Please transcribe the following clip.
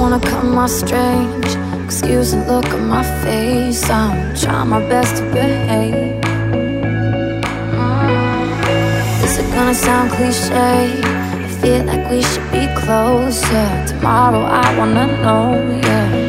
wanna come off strange. Excuse the look on my face, I'm trying my best to behave. Is it gonna sound cliche? I feel like we should be closer. Tomorrow I wanna know, yeah.